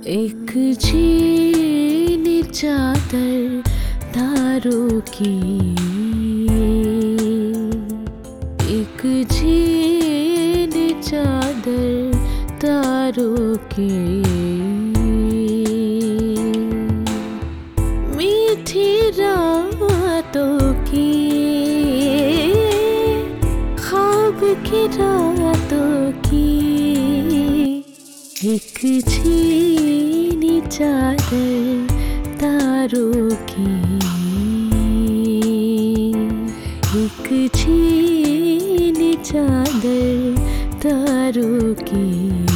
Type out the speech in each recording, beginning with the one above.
एक झीनी चादर तारों की, एक झीनी चादर तारों की, मीठी रातों की, ख्वाब की रातों की, एक झीनी चादर तारों की, एक झीनी चादर तारों की।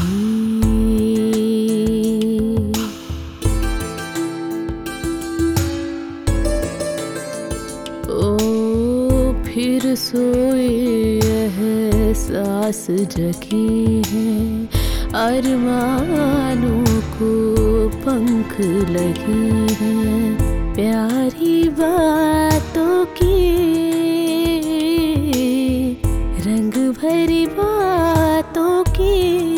ओ फिर सोए एहसास जगी है, अरमानों को पंख लगे हैं, प्यारी बातों की, रंग भरी बातों की,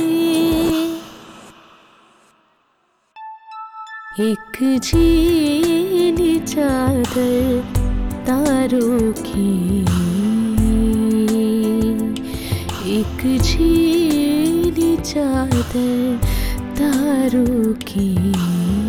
एक झीनी चादर तारों की, एक झीनी चादर तारों की।